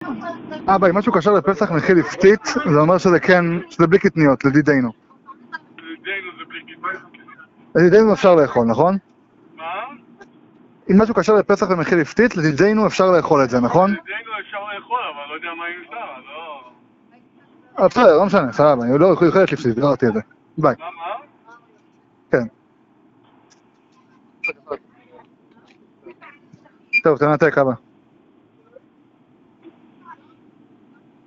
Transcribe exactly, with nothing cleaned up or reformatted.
אבא, אם משהו קשר לפסח מכיל הפתית, זה אומר שזה כן, שזה בלי קטניות, לדידנו. לדידנו זה בלי קטניות. לדידנו אפשר לאכול, נכון? מה? אם משהו קשר לפסח ומכיל הפתית, לדידנו אפשר לאכול את זה, נכון? לדידנו אפשר לאכול, אבל לא יודע מה אם אפשר, לא... אה, בסדר, לא משנה, סבבה, אני לא יכול להיות לפתית, גררתי את זה. ביי. מה, מה? כן. טוב, תנתק, אבא.